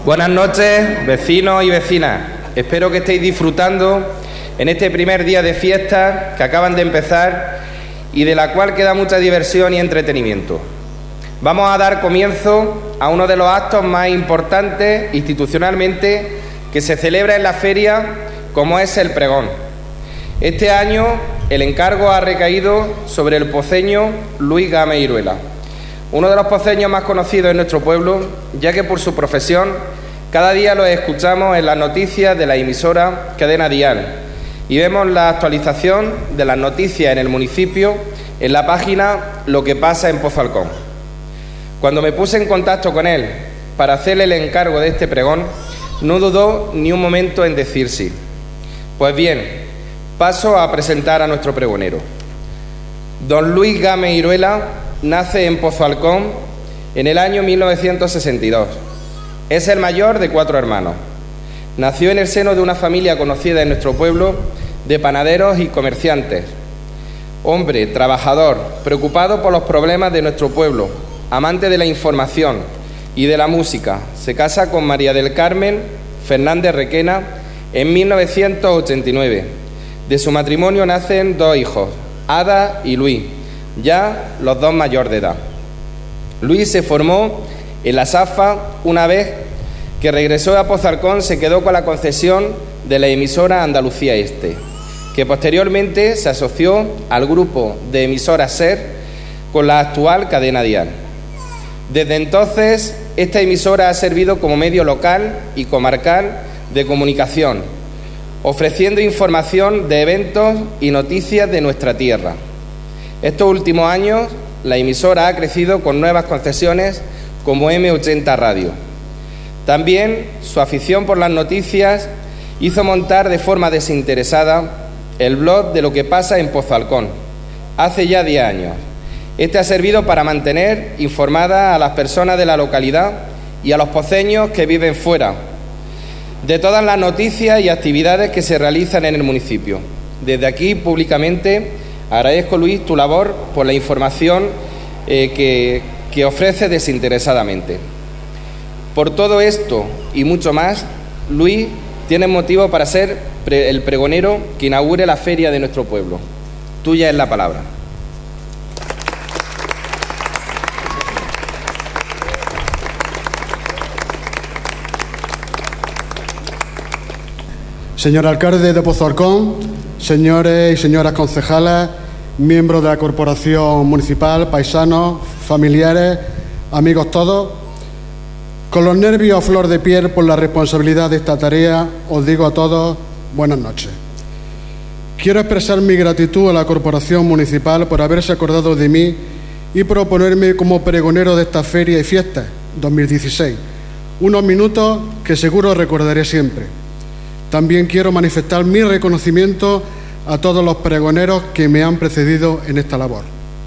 Buenas noches, vecinos y vecinas. Espero que estéis disfrutando en este primer día de fiesta que acaban de empezar y de la cual queda mucha diversión y entretenimiento. Vamos a dar comienzo a uno de los actos más importantes institucionalmente que se celebra en la feria, como es el pregón. Este año el encargo ha recaído sobre el poceño Luis Gámez Iruela, uno de los poceños más conocidos en nuestro pueblo, ya que por su profesión cada día lo escuchamos en las noticias de la emisora Cadena Dial y vemos la actualización de las noticias en el municipio en la página Lo que pasa en Pozalcón. Cuando me puse en contacto con él para hacerle el encargo de este pregón, no dudó ni un momento en decir sí. Pues bien, paso a presentar a nuestro pregonero. Don Luis Gámez Iruela nace en Pozalcón en el año 1962. Es el mayor de 4 hermanos. Nació en el seno de una familia conocida en nuestro pueblo de panaderos y comerciantes. Hombre trabajador, preocupado por los problemas de nuestro pueblo, amante de la información y de la música. Se casa con María del Carmen Fernández Requena en 1989. De su matrimonio nacen 2 hijos, Ada y Luis, ya los 2 mayores de edad. Luis se formó en la SAFA. Una vez que regresó a Pozalcón se quedó con la concesión de la emisora Andalucía Este, que posteriormente se asoció al grupo de emisoras SER con la actual Cadena Dial. Desde entonces, esta emisora ha servido como medio local y comarcal de comunicación, ofreciendo información de eventos y noticias de nuestra tierra. Estos últimos años, la emisora ha crecido con nuevas concesiones como M80 Radio. También su afición por las noticias hizo montar de forma desinteresada el blog de Lo que pasa en Pozalcón, hace ya 10 años. Este ha servido para mantener informadas a las personas de la localidad y a los poceños que viven fuera de todas las noticias y actividades que se realizan en el municipio. Desde aquí, públicamente, agradezco, Luis, tu labor por la información que ofreces desinteresadamente. Por todo esto y mucho más, Luis, tienes motivo para ser el pregonero que inaugure la feria de nuestro pueblo. Tuya es la palabra. Señor alcalde de Pozalcón, señores y señoras concejalas, miembros de la corporación municipal, paisanos, familiares, amigos todos, con los nervios a flor de piel por la responsabilidad de esta tarea, os digo a todos buenas noches. Quiero expresar mi gratitud a la corporación municipal por haberse acordado de mí y proponerme como pregonero de esta feria y fiesta 2016, unos minutos que seguro recordaré siempre. También quiero manifestar mi reconocimiento a todos los pregoneros que me han precedido en esta labor.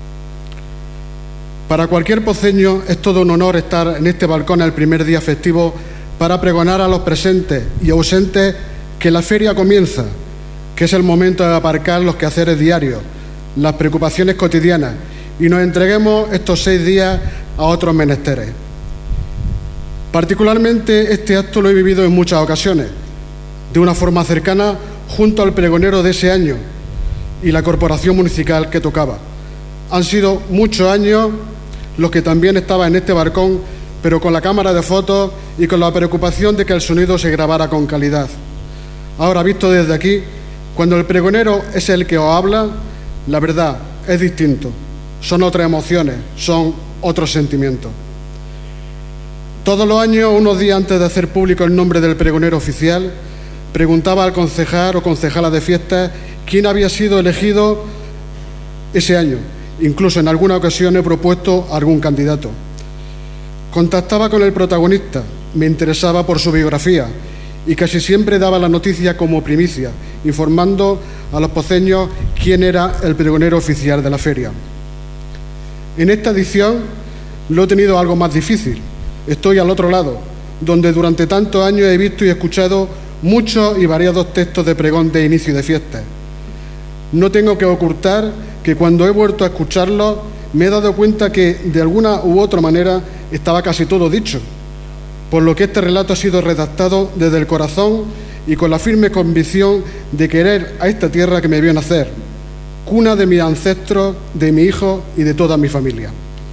Para cualquier poceño es todo un honor estar en este balcón el primer día festivo para pregonar a los presentes y ausentes que la feria comienza, que es el momento de aparcar los quehaceres diarios, las preocupaciones cotidianas y nos entreguemos estos 6 días a otros menesteres. Particularmente este acto lo he vivido en muchas ocasiones, de una forma cercana junto al pregonero de ese año y la corporación municipal que tocaba. Han sido muchos años los que también estaba en este balcón, pero con la cámara de fotos y con la preocupación de que el sonido se grabara con calidad. Ahora, visto desde aquí, cuando el pregonero es el que os habla, la verdad es distinto. Son otras emociones, son otros sentimientos. Todos los años, unos días antes de hacer público el nombre del pregonero oficial, preguntaba al concejal o concejala de fiestas quién había sido elegido ese año. Incluso en alguna ocasión he propuesto a algún candidato. Contactaba con el protagonista, me interesaba por su biografía y casi siempre daba la noticia como primicia, informando a los poceños quién era el pregonero oficial de la feria. En esta edición lo he tenido algo más difícil. Estoy al otro lado, donde durante tantos años he visto y escuchado muchos y variados textos de pregón de inicio de fiestas. No tengo que ocultar que cuando he vuelto a escucharlos me he dado cuenta que de alguna u otra manera estaba casi todo dicho. por lo que este relato ha sido redactado desde el corazón y con la firme convicción de querer a esta tierra que me vio nacer, cuna de mis ancestros, de mi hijo y de toda mi familia.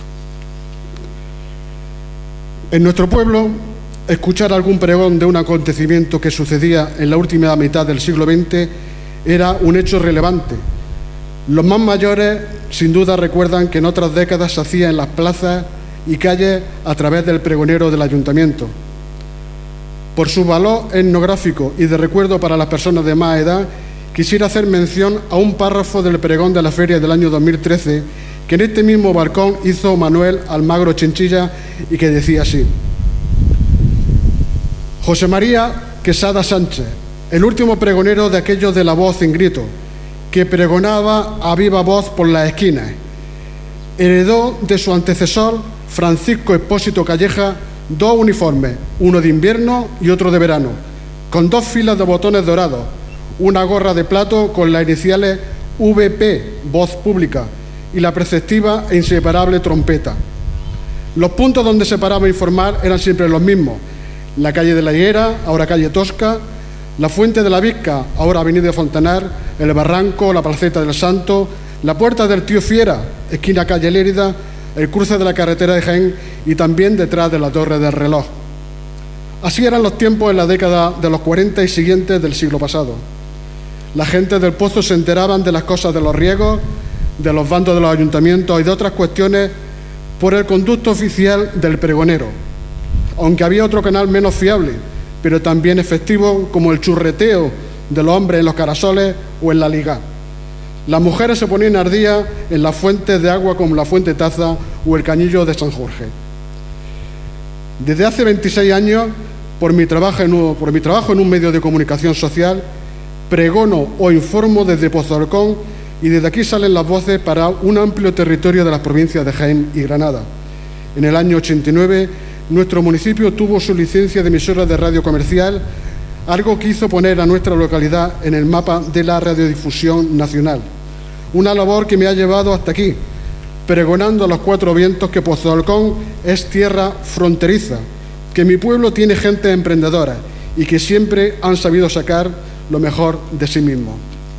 En nuestro pueblo, escuchar algún pregón de un acontecimiento que sucedía en la última mitad del siglo XX era un hecho relevante. Los más mayores, sin duda, recuerdan que en otras décadas se hacía en las plazas y calles a través del pregonero del ayuntamiento. Por su valor etnográfico y de recuerdo para las personas de más edad, quisiera hacer mención a un párrafo del pregón de la feria del año 2013 que en este mismo balcón hizo Manuel Almagro Chinchilla y que decía así: José María Quesada Sánchez, el último pregonero de aquellos de la voz en grito, que pregonaba a viva voz por las esquinas, heredó de su antecesor Francisco Expósito Calleja 2 uniformes, uno de invierno y otro de verano, con 2 filas de botones dorados, una gorra de plato con las iniciales VP, voz pública, y la preceptiva e inseparable trompeta. Los puntos donde se paraba a informar eran siempre los mismos: la calle de la Higuera, ahora calle Tosca, la Fuente de la Vizca, ahora avenida Fontanar, el Barranco, la Placeta del Santo, la Puerta del Tío Fiera, esquina calle Lérida, el cruce de la carretera de Jaén y también detrás de la Torre del Reloj. Así eran los tiempos en la década de los 40 y siguientes del siglo pasado. La gente del Pozo se enteraban de las cosas de los riegos, de los bandos de los ayuntamientos y de otras cuestiones por el conducto oficial del pregonero, aunque había otro canal menos fiable, pero también efectivo, como el churreteo de los hombres en los carasoles o en la liga. Las mujeres se ponían al día en las fuentes de agua como la Fuente Taza o el Cañillo de San Jorge. Desde hace 26 años, por mi trabajo en un medio de comunicación social, pregono o informo desde Pozalcón y desde aquí salen las voces para un amplio territorio de las provincias de Jaén y Granada. En el año 89, nuestro municipio tuvo su licencia de emisora de radio comercial, algo que hizo poner a nuestra localidad en el mapa de la radiodifusión nacional. Una labor que me ha llevado hasta aquí, pregonando a los 4 vientos que Pozalcón es tierra fronteriza, que mi pueblo tiene gente emprendedora y que siempre han sabido sacar lo mejor de sí mismo.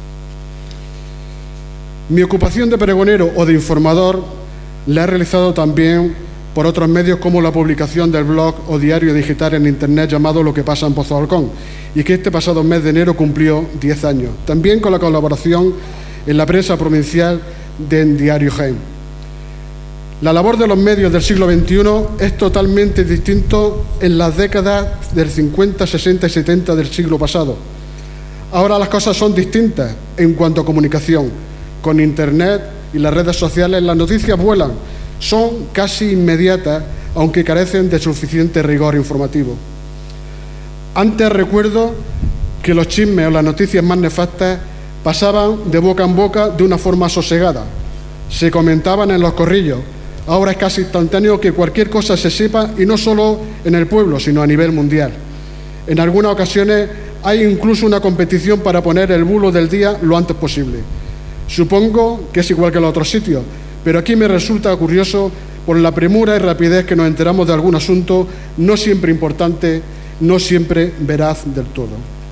Mi ocupación de pregonero o de informador la he realizado también por otros medios como la publicación del blog o diario digital en Internet llamado Lo que pasa en Pozalcón, y que este pasado mes de enero cumplió 10 años. También con la colaboración en la prensa provincial del Diario Jaén. La labor de los medios del siglo XXI es totalmente distinto en las décadas del 50, 60 y 70 del siglo pasado. Ahora las cosas son distintas en cuanto a comunicación. Con Internet y las redes sociales las noticias vuelan, son casi inmediatas, aunque carecen de suficiente rigor informativo. Antes recuerdo que los chismes o las noticias más nefastas pasaban de boca en boca de una forma sosegada. Se comentaban en los corrillos. Ahora es casi instantáneo que cualquier cosa se sepa, y no solo en el pueblo, sino a nivel mundial. En algunas ocasiones hay incluso una competición para poner el bulo del día lo antes posible. Supongo que es igual que en los otros sitios, pero aquí me resulta curioso por la premura y rapidez que nos enteramos de algún asunto no siempre importante, no siempre veraz del todo.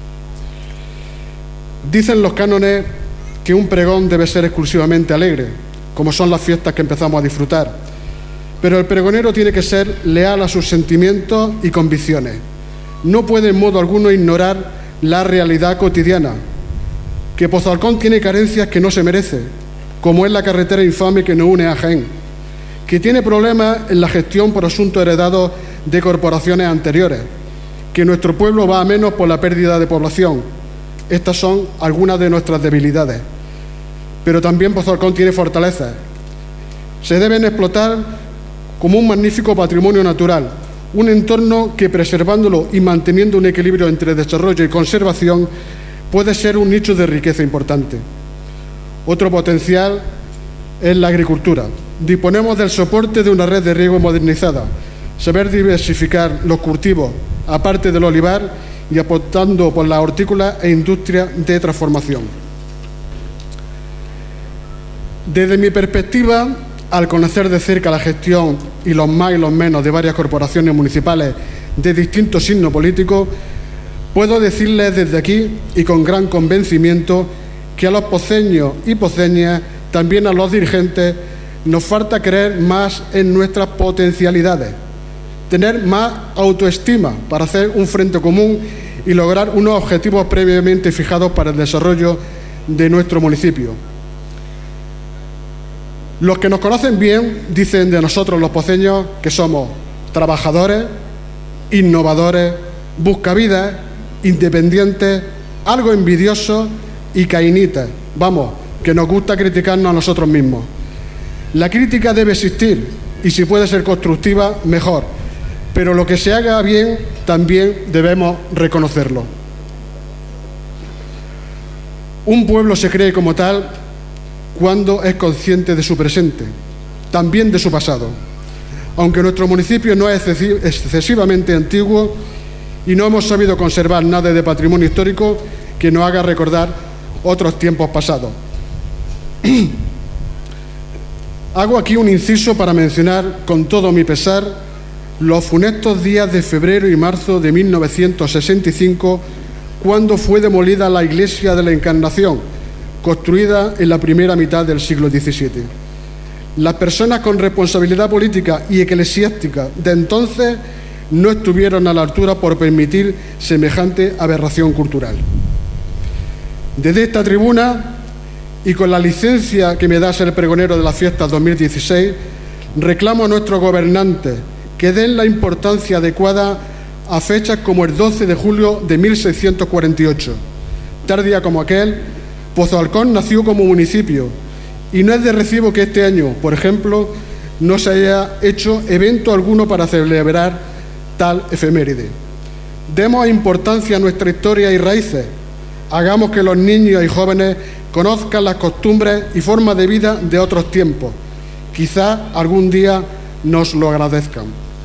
Dicen los cánones que un pregón debe ser exclusivamente alegre, como son las fiestas que empezamos a disfrutar, pero el pregonero tiene que ser leal a sus sentimientos y convicciones. No puede en modo alguno ignorar la realidad cotidiana, que Pozalcón tiene carencias que no se merece, como es la carretera infame que nos une a Jaén, que tiene problemas en la gestión por asuntos heredados de corporaciones anteriores, que nuestro pueblo va a menos por la pérdida de población. Estas son algunas de nuestras debilidades. Pero también Pozalcón tiene fortalezas. Se deben explotar como un magnífico patrimonio natural, un entorno que, preservándolo y manteniendo un equilibrio entre desarrollo y conservación, puede ser un nicho de riqueza importante. Otro potencial es la agricultura. Disponemos del soporte de una red de riego modernizada, saber diversificar los cultivos, aparte del olivar, y apostando por la hortícola e industria de transformación. Desde mi perspectiva, al conocer de cerca la gestión y los más y los menos de varias corporaciones municipales de distinto signo político, puedo decirles desde aquí y con gran convencimiento que a los poceños y poceñas, también a los dirigentes, nos falta creer más en nuestras potencialidades, tener más autoestima para hacer un frente común y lograr unos objetivos previamente fijados para el desarrollo de nuestro municipio. Los que nos conocen bien dicen de nosotros los poceños que somos trabajadores, innovadores, buscavidas, independientes, algo envidiosos y cainitas. Vamos, que nos gusta criticarnos a nosotros mismos. La crítica debe existir y si puede ser constructiva, mejor. Pero lo que se haga bien, también debemos reconocerlo. Un pueblo se cree como tal cuando es consciente de su presente, también de su pasado. Aunque nuestro municipio no es excesivamente antiguo y no hemos sabido conservar nada de patrimonio histórico que nos haga recordar otros tiempos pasados. Hago aquí un inciso para mencionar con todo mi pesar los funestos días de febrero y marzo de 1965, cuando fue demolida la iglesia de la Encarnación, construida en la primera mitad del siglo XVII. Las personas con responsabilidad política y eclesiástica de entonces no estuvieron a la altura por permitir semejante aberración cultural. Desde esta tribuna, y con la licencia que me da ser pregonero de las fiestas 2016, reclamo a nuestros gobernantes que den la importancia adecuada a fechas como el 12 de julio de 1648. Tal día como aquel, Pozo Alcón nació como municipio y no es de recibo que este año, por ejemplo, no se haya hecho evento alguno para celebrar tal efeméride. Demos importancia a nuestra historia y raíces. Hagamos que los niños y jóvenes conozcan las costumbres y formas de vida de otros tiempos. Quizá algún día nos lo agradezcan.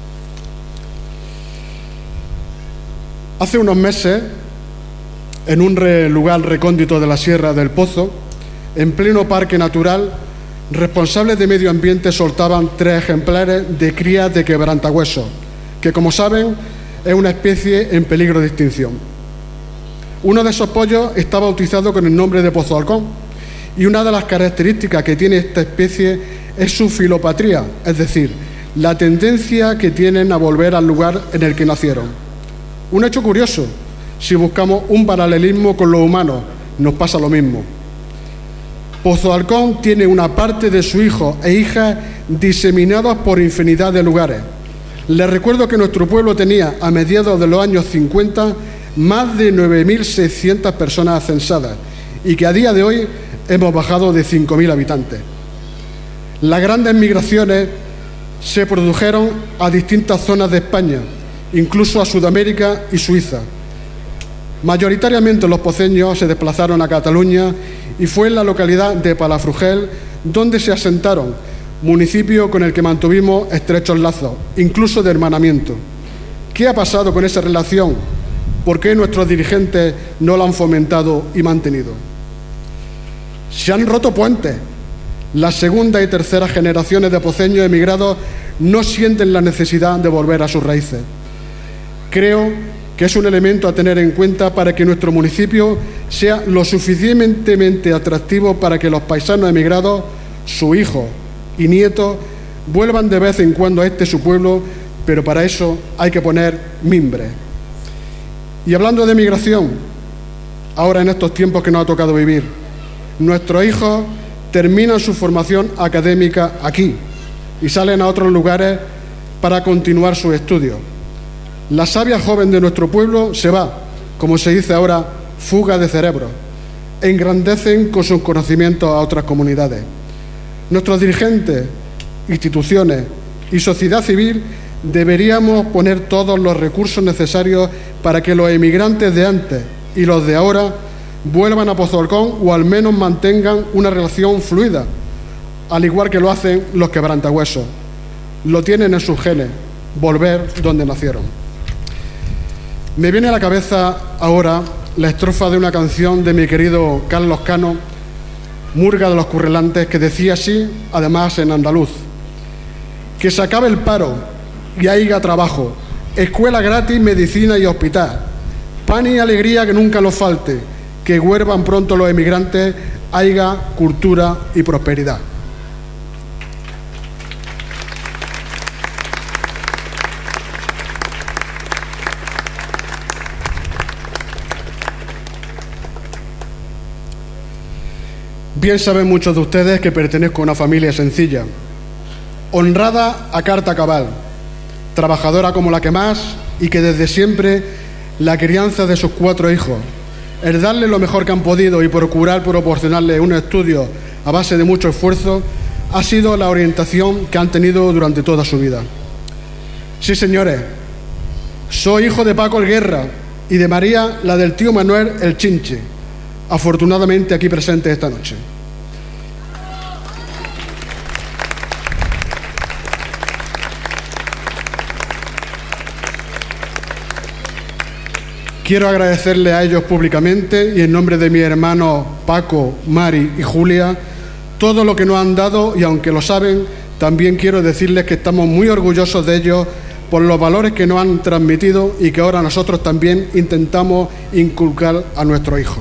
Hace unos meses, en un lugar recóndito de la Sierra del Pozo, en pleno parque natural, responsables de medio ambiente soltaban 3 ejemplares de crías de quebrantahuesos, que, como saben, es una especie en peligro de extinción. Uno de esos pollos está bautizado con el nombre de Pozo Alcón, y una de las características que tiene esta especie es su filopatría, es decir, la tendencia que tienen a volver al lugar en el que nacieron. Un hecho curioso, si buscamos un paralelismo con los humanos, nos pasa lo mismo. Pozo Alcón tiene una parte de su hijo e hija diseminados por infinidad de lugares. Les recuerdo que nuestro pueblo tenía, a mediados de los años 50, más de 9.600 personas censadas y que a día de hoy hemos bajado de 5.000 habitantes. Las grandes migraciones se produjeron a distintas zonas de España, incluso a Sudamérica y Suiza. Mayoritariamente los poceños se desplazaron a Cataluña y fue en la localidad de Palafrugell donde se asentaron, municipio con el que mantuvimos estrechos lazos, incluso de hermanamiento. ¿Qué ha pasado con esa relación? ¿Por qué nuestros dirigentes no la han fomentado y mantenido? Se han roto puentes. Las segunda y tercera generaciones de poceños emigrados no sienten la necesidad de volver a sus raíces. Creo que es un elemento a tener en cuenta para que nuestro municipio sea lo suficientemente atractivo para que los paisanos emigrados, sus hijos y nietos, vuelvan de vez en cuando a su pueblo, pero para eso hay que poner mimbre. Y hablando de migración, ahora en estos tiempos que nos ha tocado vivir, nuestros hijos terminan su formación académica aquí y salen a otros lugares para continuar sus estudios. La savia joven de nuestro pueblo se va, como se dice ahora, fuga de cerebro. Engrandecen con sus conocimientos a otras comunidades. Nuestros dirigentes, instituciones y sociedad civil deberíamos poner todos los recursos necesarios para que los emigrantes de antes y los de ahora vuelvan a Pozo Alcón o al menos mantengan una relación fluida, al igual que lo hacen los quebrantahuesos. Lo tienen en sus genes, volver donde nacieron. Me viene a la cabeza ahora la estrofa de una canción de mi querido Carlos Cano, Murga de los Currelantes, que decía así, además en andaluz: que se acabe el paro y haiga trabajo, escuela gratis, medicina y hospital, pan y alegría que nunca nos falte, que vuelvan pronto los emigrantes, haya cultura y prosperidad. Bien saben muchos de ustedes que pertenezco a una familia sencilla, honrada a carta cabal, trabajadora como la que más y que desde siempre la crianza de sus 4 hijos, el darle lo mejor que han podido y procurar proporcionarle un estudio a base de mucho esfuerzo ha sido la orientación que han tenido durante toda su vida. Sí, señores, soy hijo de Paco el Guerra y de María, la del tío Manuel el Chinche, afortunadamente aquí presente esta noche. Quiero agradecerle a ellos públicamente y en nombre de mis hermanos Paco, Mari y Julia todo lo que nos han dado, y aunque lo saben, también quiero decirles que estamos muy orgullosos de ellos por los valores que nos han transmitido y que ahora nosotros también intentamos inculcar a nuestros hijos.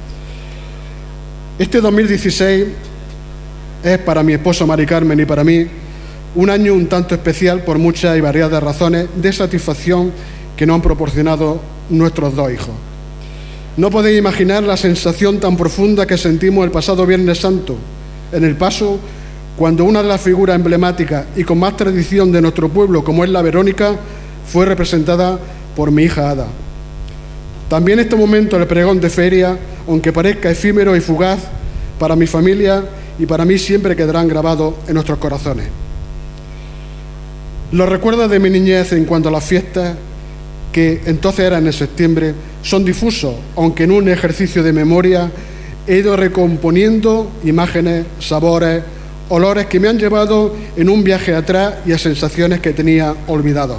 Este 2016 es para mi esposo Mari Carmen y para mí un año un tanto especial por muchas y variadas razones de satisfacción que nos han proporcionado nuestros 2 hijos. No podéis imaginar la sensación tan profunda que sentimos el pasado Viernes Santo en el Paso, cuando una de las figuras emblemáticas y con más tradición de nuestro pueblo, como es la Verónica, fue representada por mi hija Ada. También este momento, el pregón de feria, aunque parezca efímero y fugaz, para mi familia y para mí siempre quedarán grabados en nuestros corazones. Los recuerdos de mi niñez en cuanto a las fiestas, que entonces eran en septiembre, son difusos, aunque en un ejercicio de memoria he ido recomponiendo imágenes, sabores, olores que me han llevado en un viaje atrás y a sensaciones que tenía olvidadas.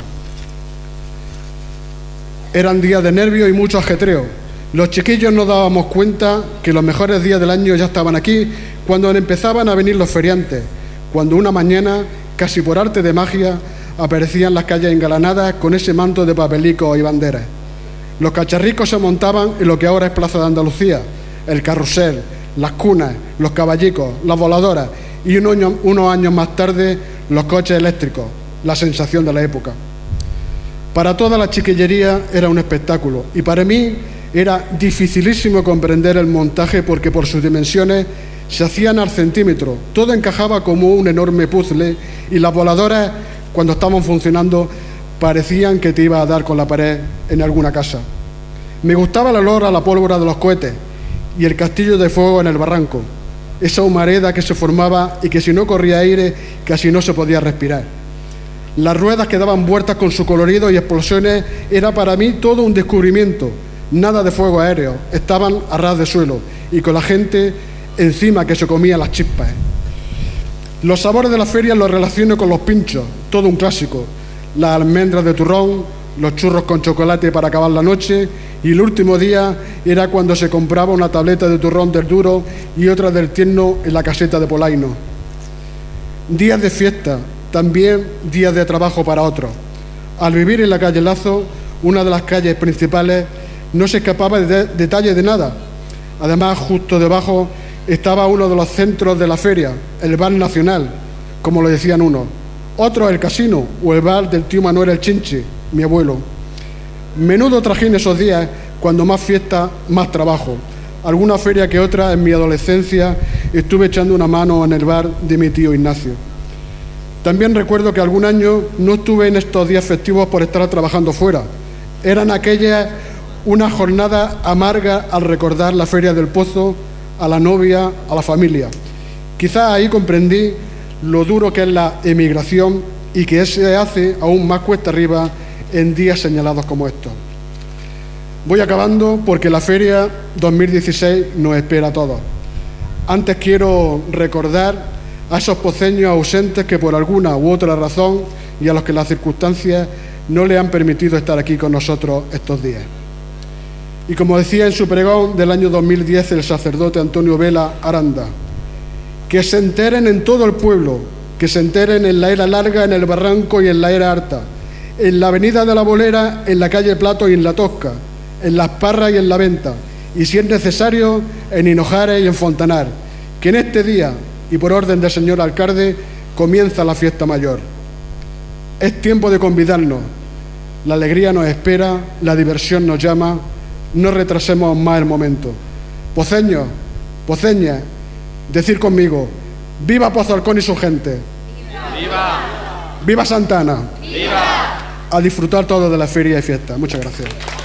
Eran días de nervios y mucho ajetreo. Los chiquillos nos dábamos cuenta que los mejores días del año ya estaban aquí, cuando empezaban a venir los feriantes, cuando una mañana, casi por arte de magia, aparecían las calles engalanadas con ese manto de papelicos y banderas. Los cacharricos se montaban en lo que ahora es Plaza de Andalucía, el carrusel, las cunas, los caballicos, las voladoras y unos años más tarde los coches eléctricos, la sensación de la época. Para toda la chiquillería era un espectáculo y para mí era dificilísimo comprender el montaje porque por sus dimensiones se hacían al centímetro, todo encajaba como un enorme puzzle y las voladoras, cuando estaban funcionando, parecían que te iba a dar con la pared en alguna casa. Me gustaba el olor a la pólvora de los cohetes y el castillo de fuego en el barranco, esa humareda que se formaba y que si no corría aire casi no se podía respirar. Las ruedas que daban vueltas con su colorido y explosiones era para mí todo un descubrimiento. Nada de fuego aéreo, estaban a ras de suelo y con la gente encima que se comía las chispas. Los sabores de la feria los relaciono con los pinchos, todo un clásico. Las almendras de turrón, los churros con chocolate para acabar la noche y el último día era cuando se compraba una tableta de turrón del duro y otra del tierno en la caseta de Polaino. Días de fiesta, también días de trabajo para otros. Al vivir en la calle Lazo, una de las calles principales, no se escapaba de detalle de nada. Además, justo debajo estaba uno de los centros de la feria, el Bar Nacional, como lo decían unos. Otro el casino o el bar del tío Manuel el Chinche, mi abuelo. Menudo trajín esos días, cuando más fiesta, más trabajo. Alguna feria que otra, en mi adolescencia, estuve echando una mano en el bar de mi tío Ignacio. También recuerdo que algún año no estuve en estos días festivos por estar trabajando fuera. Eran aquellas una jornada amarga al recordar la Feria del Pozo, a la novia, a la familia. Quizás ahí comprendí lo duro que es la emigración y que se hace aún más cuesta arriba en días señalados como estos. Voy acabando porque la Feria 2016 nos espera a todos. Antes quiero recordar a esos poceños ausentes que por alguna u otra razón y a los que las circunstancias no le han permitido estar aquí con nosotros estos días. Y como decía en su pregón del año 2010 el sacerdote Antonio Vela Aranda, que se enteren en todo el pueblo, que se enteren en la era larga, en el barranco y en la era harta, en la avenida de la Bolera, en la calle Plato y en la Tosca, en Las Parras y en la Venta, y si es necesario, en Hinojares y en Fontanar, que en este día, y por orden del señor alcalde, comienza la fiesta mayor. Es tiempo de convidarnos. La alegría nos espera, la diversión nos llama. No retrasemos más el momento. Poceños, poceñas, decir conmigo: ¡viva Pozalcón y su gente! ¡Viva! ¡Viva Santa Ana! ¡Viva! A disfrutar todos de la feria y fiesta. Muchas gracias.